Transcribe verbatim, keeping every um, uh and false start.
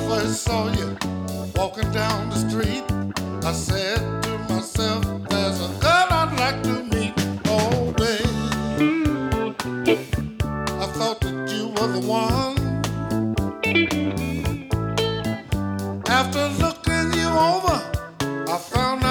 first saw you walking down the street, I said to myself, there's a girl I'd like to meet. Oh, babe, I thought that you were the one. After looking you over, I found out